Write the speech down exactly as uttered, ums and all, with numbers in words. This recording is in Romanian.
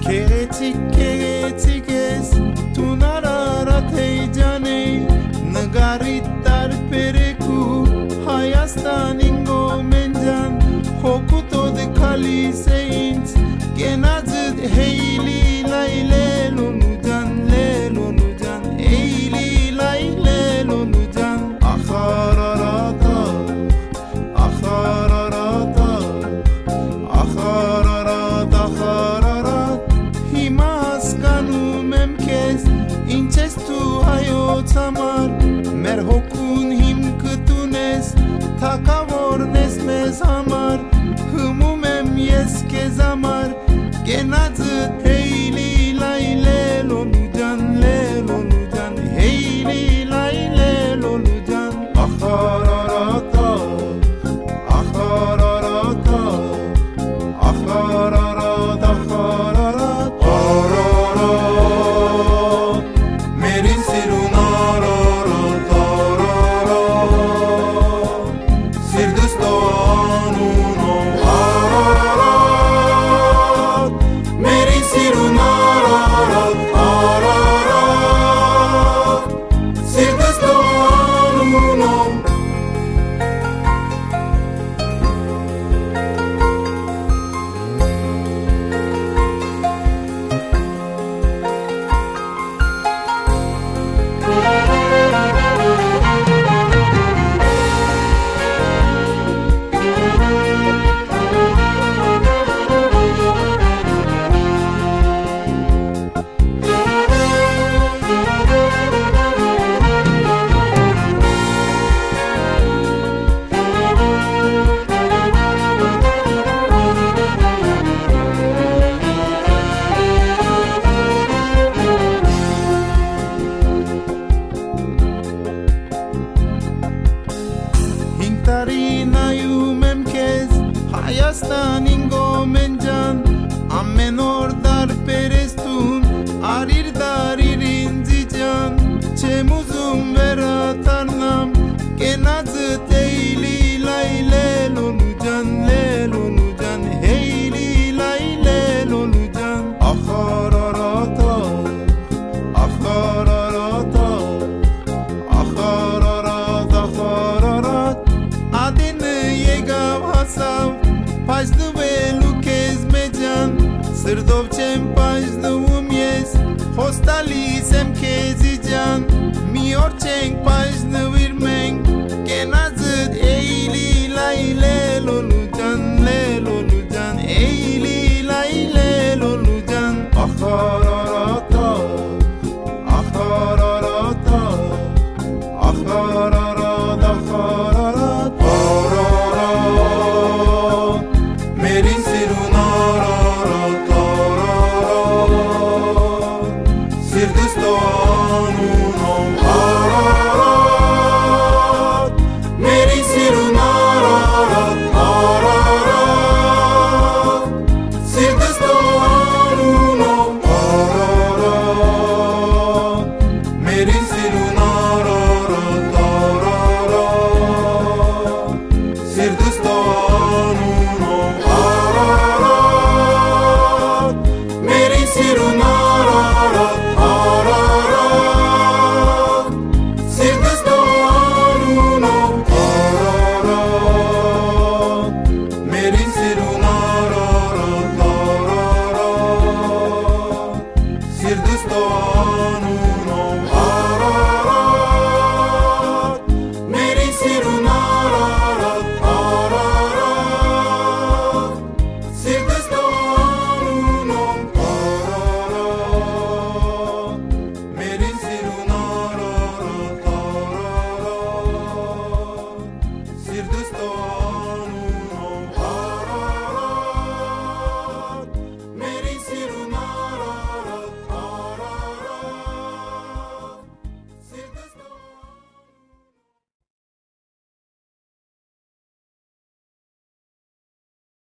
Kegetik kegetik es tunararat heyjane Nagarit dar pereku hayastan ingo menjan Hokuto de kali seint genazid heyli layle lonujan le lonujan heyli layle lonujan Akhararata akhararata akhararata akhararat himas kanu memkes inches tu hayot samar merhokun him kutunes takavornes mes amar humumem yes ke zamar genazit heyli layle lonujan le lonujan heyli layle lonujan akhararata akhararata akhararat akhararat ararat merin sirun ararat ararat sirdistanun ararat merin sirun ararat ararat sirdistanun Tarina yumem kez hayastan ingo menjan ammenor dar perestun arir darir inzijan chemuzum vera tarnam genazit heyli layle lonujan le lonujan heyli layle lonujan akhararata akhararata akhararata akhararat adin yegav hasav pajdu velu kez mejan sirdov chem pajdu umyes hostali sem kezijan mior cheng pajdu virmeng genazit heyli layle lonujan le lonujan heyli layle lonujan akhar